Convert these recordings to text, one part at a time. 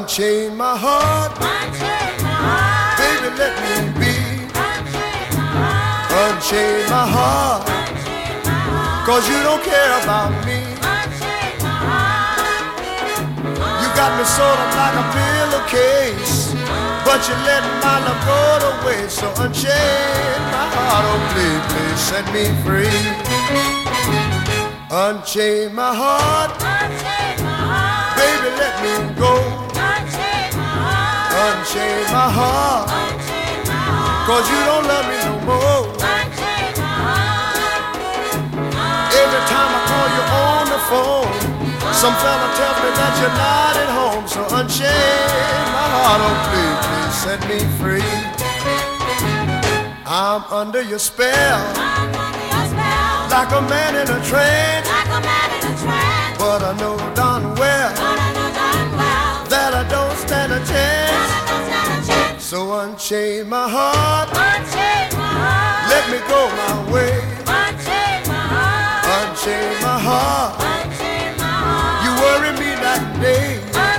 Unchain my heart, baby, let me be. Unchain my heart, 'cause you don't care about me. You got me sort of like a pillowcase, but you let my love go to waste. So unchain my heart, oh please, please set me free. Unchain my heart, baby, let me go. Unchain my heart, 'cause you don't love me no more. Every time I call you on the phone, some fella tells me that you're not at home. So unchain my heart, oh please, please set me free. I'm under your spell, like a man in a trance. But I know darn well that I don't stand a chance. So unchain my heart, let me go my way. Unchain my heart, you worry me night and day.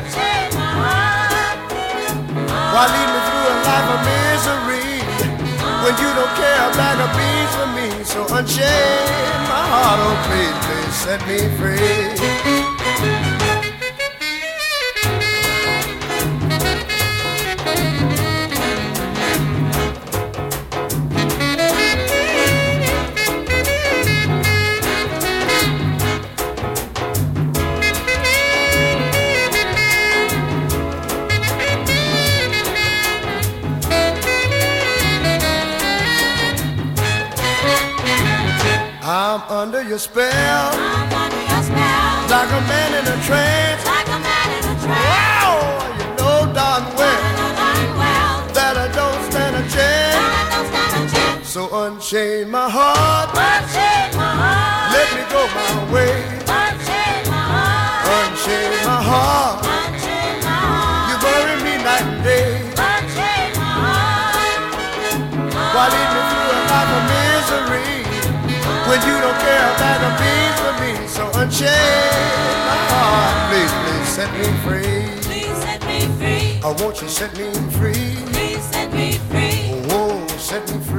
Why lead me through a life of misery when you don't care a bag of beans for me? So unchain my heart, oh please, please set me free. I'm under your spell, like a man in a trance. Wow, you know darn well that I don't stand a chance. So unchain my heart, let me go my way. Unchain my heart, you bury me night and day. Why lead me through a life of misery when you don't care about a beat for me? So unchain my heart, please, please set me free. Please set me free. I want you set me free. Please set me free. Oh, set me free.